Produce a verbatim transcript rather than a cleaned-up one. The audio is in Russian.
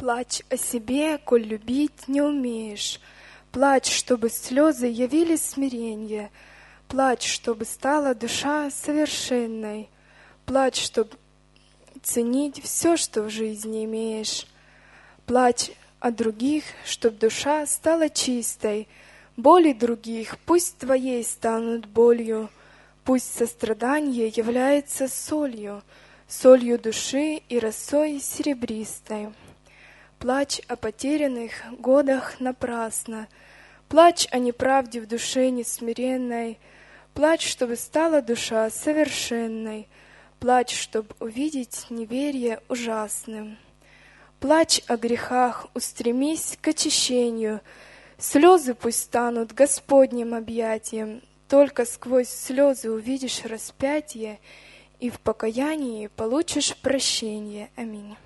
Плачь о себе, коль любить не умеешь. Плачь, чтобы слезы явили смиренье. Плачь, чтобы стала душа совершенной. Плачь, чтобы ценить все, что в жизни имеешь. Плачь о других, чтоб душа стала чистой. Боли других пусть твоей станут болью. Пусть сострадание является солью, солью души и росой серебристой. Плачь о потерянных годах напрасно. Плачь о неправде в душе несмиренной. Плачь, чтобы стала душа совершенной. Плачь, чтоб увидеть неверие ужасным. Плачь о грехах, устремись к очищению. Слезы пусть станут Господним объятием. Только сквозь слезы увидишь распятие, и в покаянии получишь прощение. Аминь.